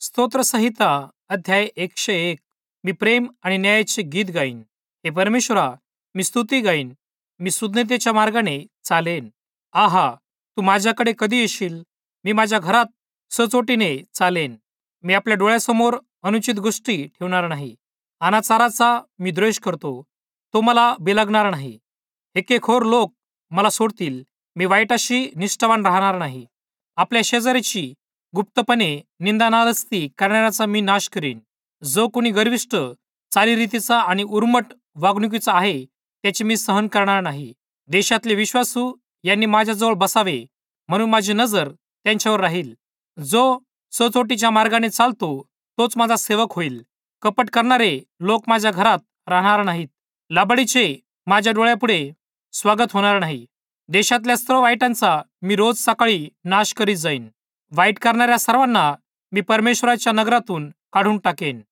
स्तोत्रसंहिता अध्याय 101. मी प्रेम आणि न्यायाचे गीत गाईन. हे परमेश्वरा, मी स्तुती गाईन. मी सुज्ञतेच्या मार्गाने चालेन. आहा, तू माझ्याकडे कधी येशील? मी माझ्या घरात सचोटीने चालेन. मी आपल्या डोळ्यासमोर अनुचित गोष्टी ठेवणार नाही. अनाचाराचा मी द्वेष करतो, तो मला बिलगणार नाही. हेकेखोर लोक मला सोडतील, मी वाईटाशी निष्ठावान राहणार नाही. आपल्या शेजारीची गुप्तपणे निंदानालस्ती करणाऱ्याचा मी नाश करीन. जो कोणी गर्विष्ठ चालीरीतीचा आणि उर्मट वागणुकीचा आहे, त्याचे मी सहन करणार नाही. देशातले विश्वासू यांनी माझ्याजवळ बसावे, म्हणून माझी नजर त्यांच्यावर राहील. जो सचोटीच्या मार्गाने चालतो, तोच माझा सेवक होईल. कपट करणारे लोक माझ्या घरात राहणार नाहीत. लबाडीचे माझ्या डोळ्यापुढे स्वागत होणार नाही. देशातल्या सर्व वाईटांचा मी रोज सकाळी नाश करीत जाईन. वाईट करणाऱ्या सर्वांना मी परमेश्वराच्या नगरातून काढून टाकेन.